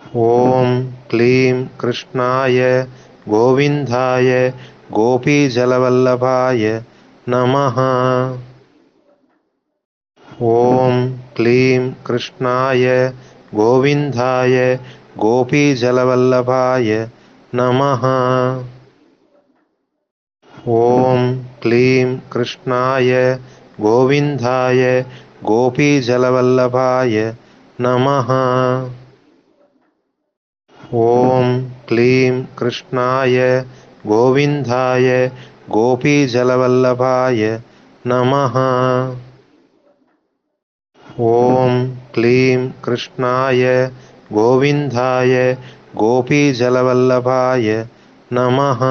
ॐ क्लीं कृष्णाय गोविन्दाय गोपीजलवल्लभाय नमः। ॐ क्लीं कृष्णाय गोविन्दाय गोपीजलवल्लभाय नमः। ॐ क्लीं कृष्णाय गोविन्दाय गोपीजलवल्लभाय नमः। ॐ क्लीं कृष्णाय गोविन्दाय गोपीजलवल्लभाय नमः। ॐ क्लीं कृष्णाय गोविन्दाय गोपीजलवल्लभाय नमः।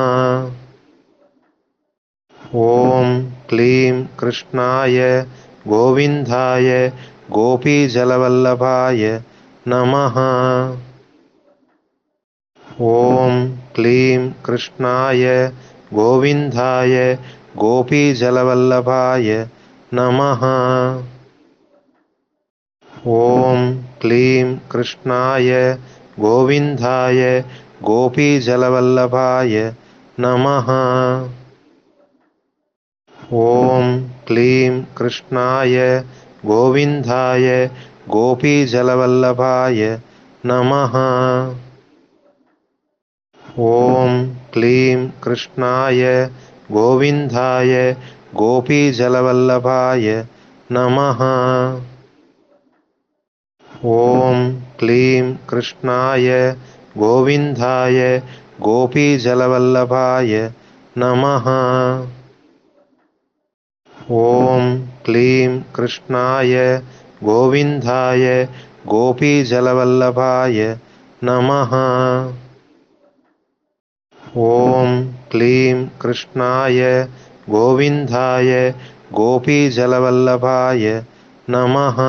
ॐ क्लीं कृष्णाय गोविन्दाय गोपीजलवल्लभाय नमः। ॐ क्लीं कृष्णाय गोविन्दाय गोपीजलवल्लभाय नमः। ॐ क्लीं कृष्णाय गोविन्दाय गोपीजलवल्लभाय नमः। ॐ क्लीं कृष्णाय गोविन्दाय गोपीजलवल्लभाय नमः। ॐ क्लीं कृष्णाय गोविन्दाय गोपीजलवल्लभाय नमः। ॐ क्लीं कृष्णाय गोविन्दाय गोपीजलवल्लभाय नमः। ॐ क्लीं कृष्णाय गोविन्दाय गोपीजलवल्लभाय नमः। ॐ क्लीं कृष्णाय गोविन्दाय गोपीजलवल्लभाय नमः।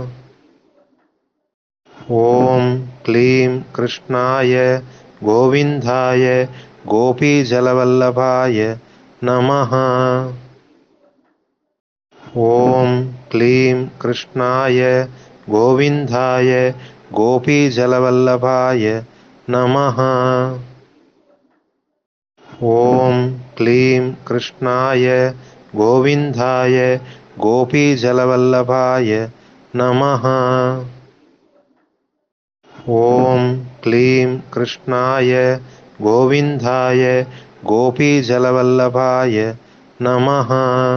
ॐ क्लीं कृष्णाय गोविन्दाय गोपीजलवल्लभाय नमः। ॐ क्लीं कृष्णाय गोविन्दाय गोपीजलवल्लभाय नमः। ॐ क्लीं कृष्णाय गोविन्दाय गोपीजलवल्लभाय नमः। ॐ क्लीं कृष्णाय गोविन्दाय गोपीजलवल्लभाय नमः।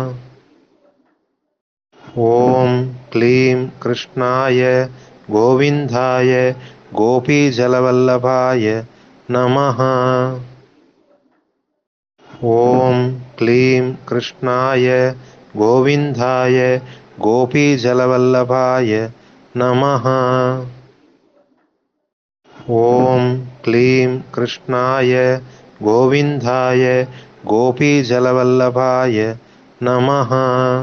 ॐ क्लीं कृष्णाय गोविन्दाय गोपीजलवल्लभाय नमः। ॐ क्लीं कृष्णाय गोविन्दाय गोपीजलवल्लभाय नमः। ॐ क्लीं कृष्णाय गोविन्दाय गोपीजलवल्लभाय नमः।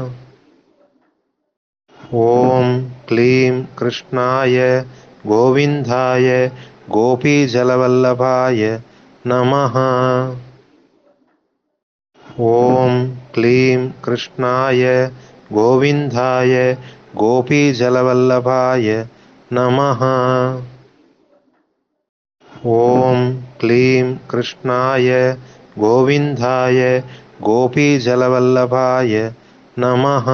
ॐ क्लीं कृष्णाय गोविन्दाय गोपीजलवल्लभाय नमः। ॐ क्लीं कृष्णाय गोविन्दाय गोपीजलवल्लभाय नमः। ॐ क्लीं कृष्णाय गोविन्दाय गोपीजलवल्लभाय नमः।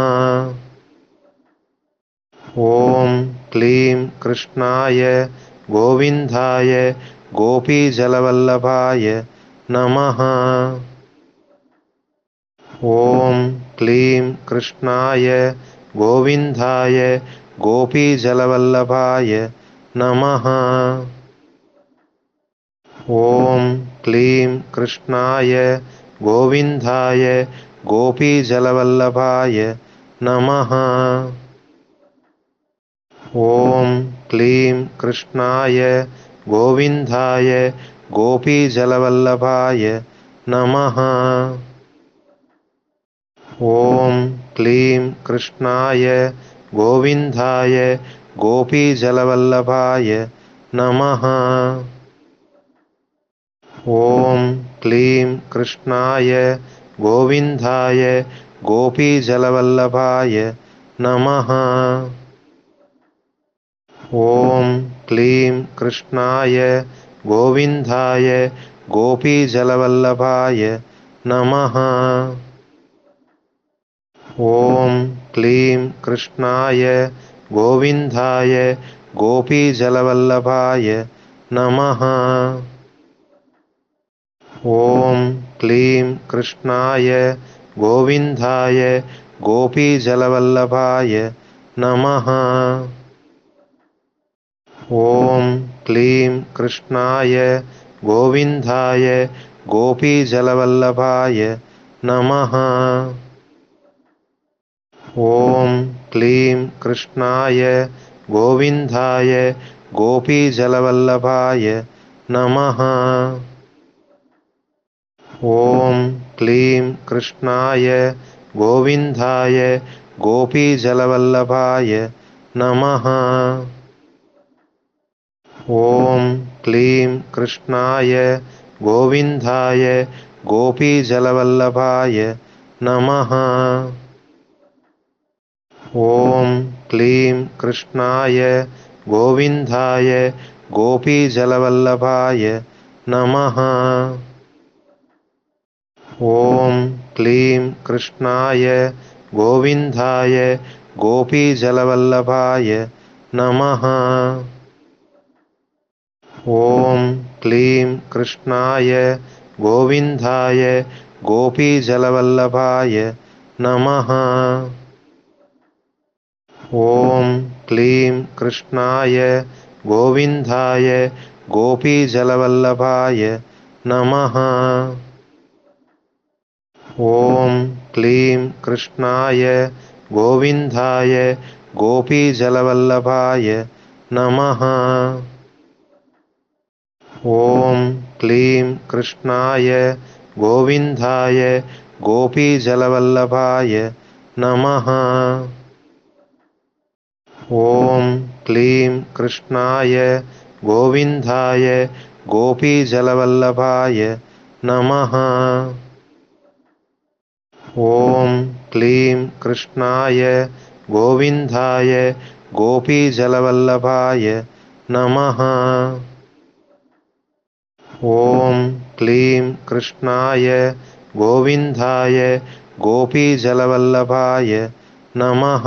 ॐ क्लीं कृष्णाय गोविन्दाय गोपीजलवल्लभाय नमः। ॐ क्लीं कृष्णाय गोविन्दाय गोपीजलवल्लभाय नमः। ॐ क्लीं कृष्णाय गोविन्दाय गोपीजलवल्लभाय नमः। ॐ क्लीं कृष्णाय गोविन्दाय गोपीजलवल्लभाय नमः। ॐ क्लीं कृष्णाय गोविन्दाय गोपीजलवल्लभाय नमः। ॐ क्लीं कृष्णाय गोविन्दाय गोपीजलवल्लभाय नमः। ॐ क्लीं कृष्णाय गोविन्दाय गोपीजलवल्लभाय नमः। ॐ क्लीं कृष्णाय गोविन्दाय गोपीजलवल्लभाय नमः। ॐ क्लीं कृष्णाय गोविन्दाय गोपीजलवल्लभाय नमः। ॐ क्लीं कृष्णाय गोविन्दाय गोपीजलवल्लभाय नमः। ॐ क्लीं कृष्णाय गोविन्दाय गोपीजलवल्लभाय नमः। ॐ क्लीं कृष्णाय गोविन्दाय गोपीजलवल्लभाय नमः। ॐ क्लीं कृष्णाय गोविन्दाय गोपीजलवल्लभाय नमः। ॐ क्लीं कृष्णाय गोविन्दाय गोपीजलवल्लभाय नमः। ॐ क्लीं कृष्णाय गोविन्दाय गोपीजलवल्लभाय नमः। ॐ क्लीं कृष्णाय गोविन्दाय गोपीजलवल्लभाय नमः। ॐ क्लीं कृष्णाय गोविन्दाय गोपीजलवल्लभाय नमः। ॐ क्लीं कृष्णाय गोविन्दाय गोपीजलवल्लभाय नमः। ॐ क्लीं कृष्णाय गोविन्दाय गोपीजलवल्लभाय नमः। ॐ क्लीं कृष्णाय गोविन्दाय गोपीजलवल्लभाय नमः। ॐ क्लीं कृष्णाय गोविन्दाय गोपीजलवल्लभाय नमः। ॐ क्लीं कृष्णाय गोविन्दाय गोपीजलवल्लभाय नमः।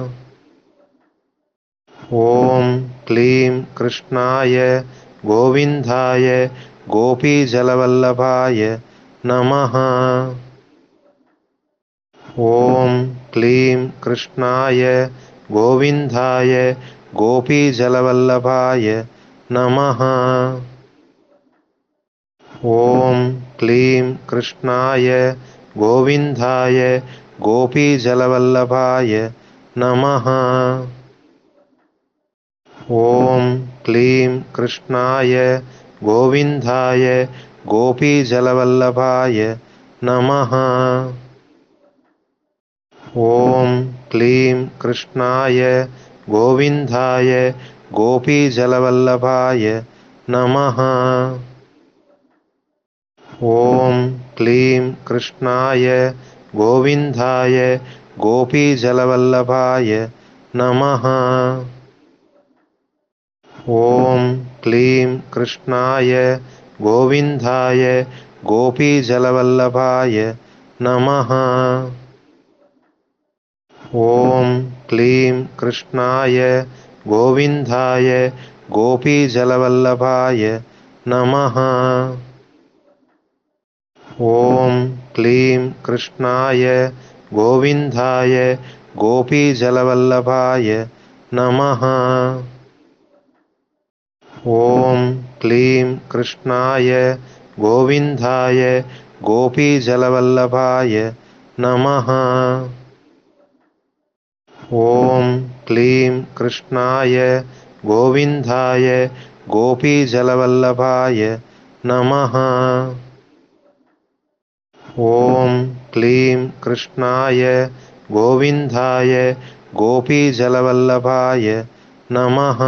ॐ क्लीं कृष्णाय गोविन्दाय गोपीजलवल्लभाय नमः। ॐ क्लीं कृष्णाय गोविन्दाय गोपीजलवल्लभाय नमः। ॐ क्लीं कृष्णाय गोविन्दाय गोपीजलवल्लभाय नमः। ॐ क्लीं कृष्णाय गोविन्दाय गोपीजलवल्लभाय नमः। ॐ क्लीं कृष्णाय गोविन्दाय गोपीजलवल्लभाय नमः। ॐ क्लीं कृष्णाय गोविन्दाय गोपीजलवल्लभाय नमः। ॐ क्लीं कृष्णाय गोविन्दाय गोपीजलवल्लभाय नमः। ॐ क्लीं कृष्णाय गोविन्दाय गोपीजलवल्लभाय नमः। ॐ क्लीं कृष्णाय गोविन्दाय गोपीजलवल्लभाय नमः। ॐ क्लीं कृष्णाय गोविन्दाय गोपीजलवल्लभाय नमः। ॐ क्लीं कृष्णाय गोविन्दाय गोपीजलवल्लभाय नमः। ॐ क्लीं कृष्णाय गोविन्दाय गोपीजलवल्लभाय नमः।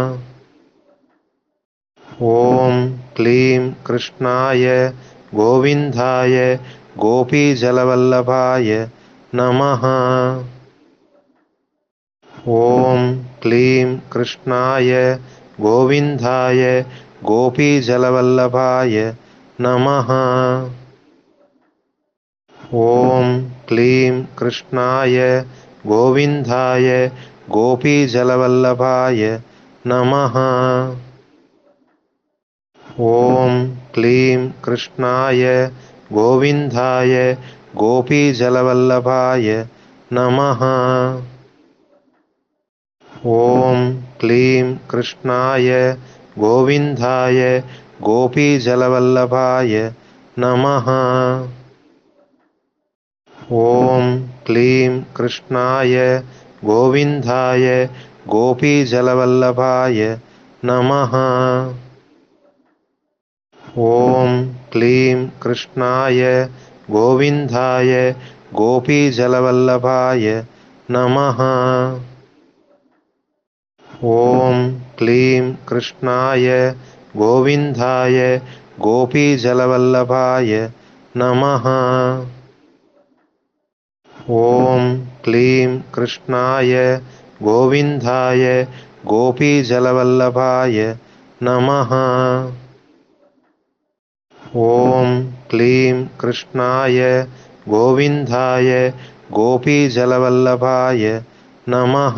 ॐ क्लीं कृष्णाय गोविन्दाय गोपीजलवल्लभाय नमः। ॐ क्लीं कृष्णाय गोविन्दाय गोपीजलवल्लभाय नमः। ॐ क्लीं कृष्णाय गोविन्दाय गोपीजलवल्लभाय नमः। ॐ क्लीं कृष्णाय गोविन्दाय गोपीजलवल्लभाय नमः। ॐ क्लीं कृष्णाय गोविन्दाय गोपीजलवल्लभाय नमः। ॐ क्लीं कृष्णाय गोविन्दाय गोपीजलवल्लभाय नमः। ॐ क्लीं कृष्णाय गोविन्दाय गोपीजलवल्लभाय नमः। ॐ क्लीं कृष्णाय गोविन्दाय गोपीजलवल्लभाय नमः। ॐ क्लीं कृष्णाय गोविन्दाय गोपीजलवल्लभाय नमः। ॐ क्लीं कृष्णाय गोविन्दाय गोपीजलवल्लभाय नमः।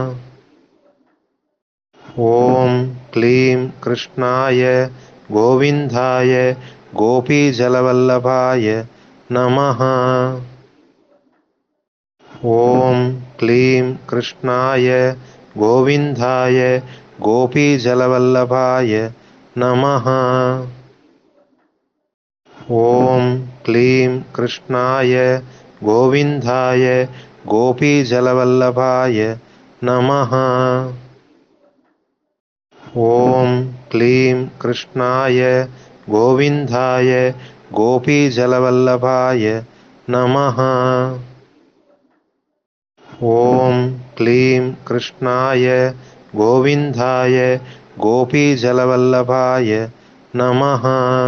ॐ क्लीं कृष्णाय गोविन्दाय गोपीजलवल्लभाय नमः। ॐ क्लीं कृष्णाय गोविन्दाय गोपीजलवल्लभाय नमः। ॐ क्लीं कृष्णाय गोविन्दाय गोपीजलवल्लभाय नमः। ॐ क्लीं कृष्णाय गोविन्दाय गोपीजलवल्लभाय नमः। ॐ क्लीं कृष्णाय गोविन्दाय गोपीजलवल्लभाय नमः।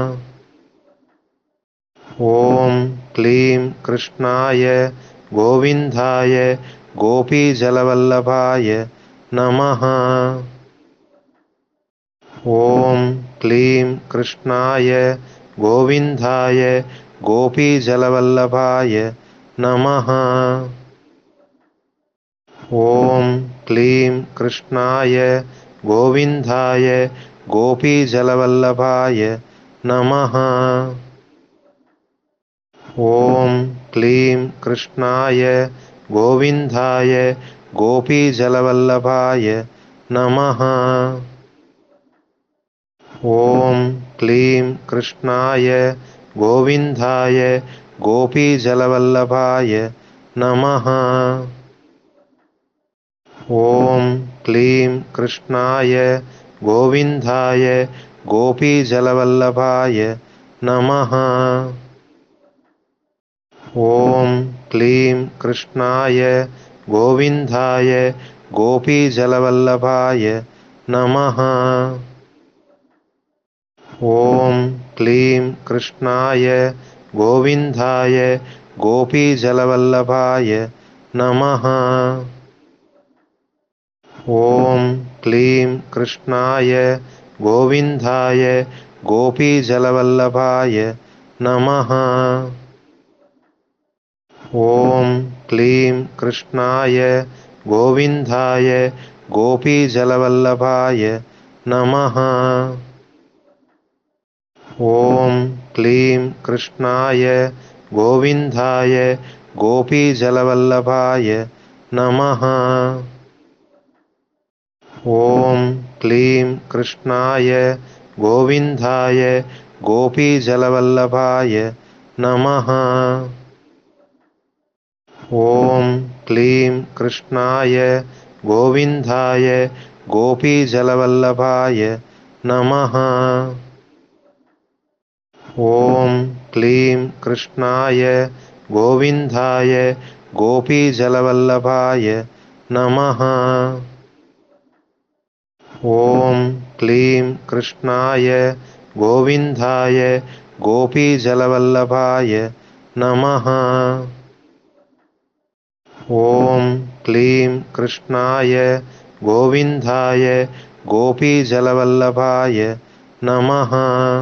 ॐ क्लीं कृष्णाय गोविन्दाय गोपीजलवल्लभाय नमः। ॐ क्लीं कृष्णाय गोविन्दाय गोपीजलवल्लभाय नमः। ॐ क्लीं कृष्णाय गोविन्दाय गोपीजलवल्लभाय नमः। ॐ क्लीं कृष्णाय गोविन्दाय गोपीजलवल्लभाय नमः। ॐ क्लीं कृष्णाय गोविन्दाय गोपीजलवल्लभाय नमः। ॐ क्लीं कृष्णाय गोविन्दाय गोपीजलवल्लभाय नमः। ॐ क्लीं कृष्णाय गोविन्दाय गोपीजलवल्लभाय नमः। ॐ क्लीं कृष्णाय गोविन्दाय गोपीजलवल्लभाय नमः। ॐ क्लीं कृष्णाय गोविन्दाय गोपीजलवल्लभाय नमः। ॐ क्लीं कृष्णाय गोविन्दाय गोपीजलवल्लभाय नमः। ॐ क्लीं कृष्णाय गोविन्दाय गोपीजलवल्लभाय नमः। ॐ क्लीं कृष्णाय गोविन्दाय गोपीजलवल्लभाय नमः। ॐ क्लीं कृष्णाय गोविन्दाय गोपीजलवल्लभाय नमः। ॐ क्लीं कृष्णाय गोविन्दाय गोपीजलवल्लभाय नमः। ॐ क्लीं कृष्णाय गोविन्दाय गोपीजलवल्लभाय नमः। ॐ क्लीं कृष्णाय गोविन्दाय गोपीजलवल्लभाय नमः।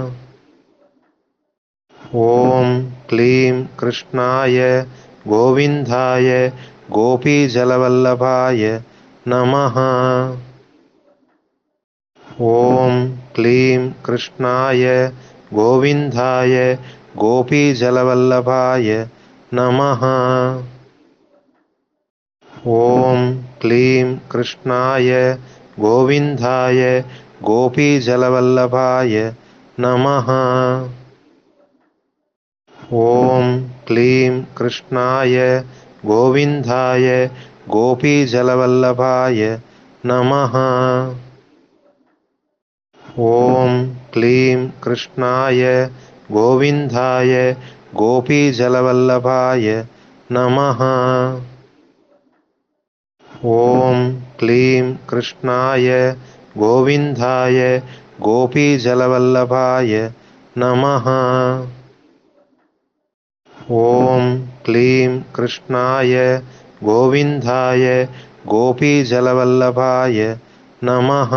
ॐ क्लीं कृष्णाय गोविन्दाय गोपीजलवल्लभाय नमः। ॐ क्लीं कृष्णाय गोविन्दाय गोपीजलवल्लभाय नमः। ॐ क्लीं कृष्णाय गोविन्दाय गोपीजलवल्लभाय नमः। ॐ क्लीं कृष्णाय गोविन्दाय गोपीजलवल्लभाय नमः। ॐ क्लीं कृष्णाय गोविन्दाय गोपीजलवल्लभाय नमः। ॐ क्लीं कृष्णाय गोविन्दाय गोपीजलवल्लभाय नमः। ॐ क्लीं कृष्णाय गोविन्दाय गोपीजलवल्लभाय नमः।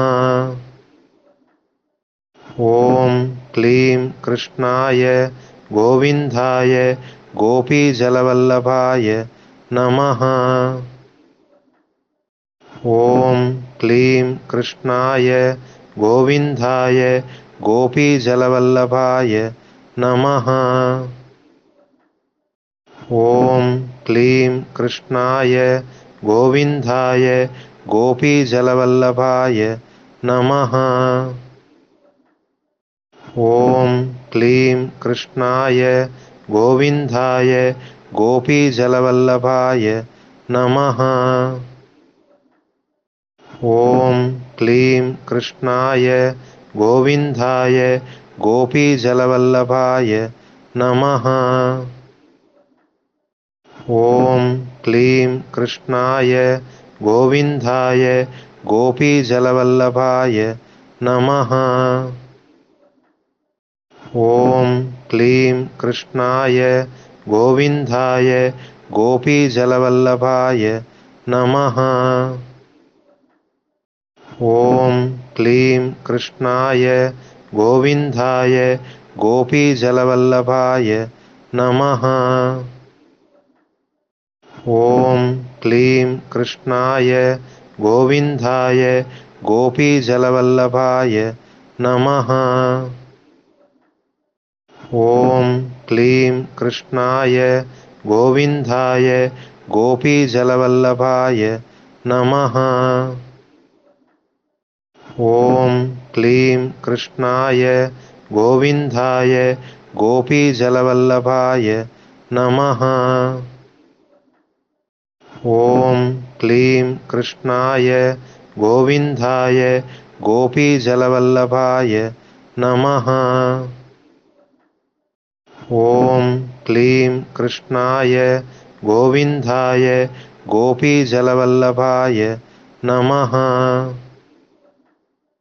ॐ क्लीं कृष्णाय गोविन्दाय गोपीजलवल्लभाय नमः। ॐ क्लीं कृष्णाय गोविन्दाय गोपीजलवल्लभाय नमः। ॐ क्लीं कृष्णाय गोविन्दाय गोपीजलवल्लभाय नमः। ॐ क्लीं कृष्णाय गोविन्दाय गोपीजलवल्लभाय नमः। ॐ क्लीं कृष्णाय गोविन्दाय गोपीजलवल्लभाय नमः। ॐ क्लीं कृष्णाय गोविन्दाय गोपीजलवल्लभाय नमः। ॐ क्लीं कृष्णाय गोविन्दाय गोपीजलवल्लभाय नमः। ॐ क्लीं कृष्णाय गोविन्दाय गोपीजलवल्लभाय नमः। ॐ क्लीं कृष्णाय गोविन्दाय गोपीजलवल्लभाय नमः। ॐ क्लीं कृष्णाय गोविन्दाय गोपीजलवल्लभाय नमः। ॐ क्लीं कृष्णाय गोविन्दाय गोपीजलवल्लभाय नमः। ॐ क्लीं कृष्णाय गोविन्दाय गोपीजलवल्लभाय नमः। ॐ क्लीं कृष्णाय गोविन्दाय गोपीजलवल्लभाय नमः।